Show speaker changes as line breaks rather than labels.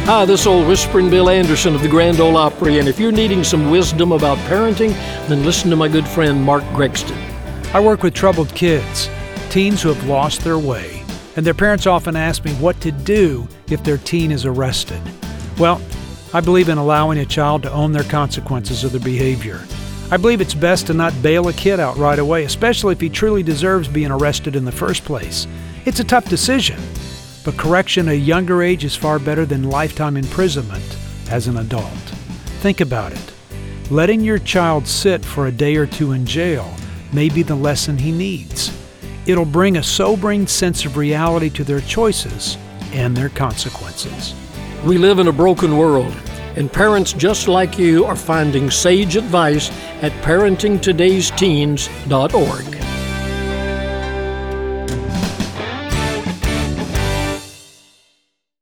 Hi, this is old Whispering Bill Anderson of the Grand Ole Opry, and if you're needing some wisdom about parenting, then listen to my good friend Mark Gregston.
I work with troubled kids, teens who have lost their way, and their parents often ask me what to do if their teen is arrested. Well, I believe in allowing a child to own their consequences of their behavior. I believe it's best to not bail a kid out right away, especially if he truly deserves being arrested in the first place. It's a tough decision, but correction at a younger age is far better than lifetime imprisonment as an adult. Think about it. Letting your child sit for a day or two in jail may be the lesson he needs. It'll bring a sobering sense of reality to their choices and their consequences.
We live in a broken world, and parents just like you are finding sage advice at parentingtodaysteens.org.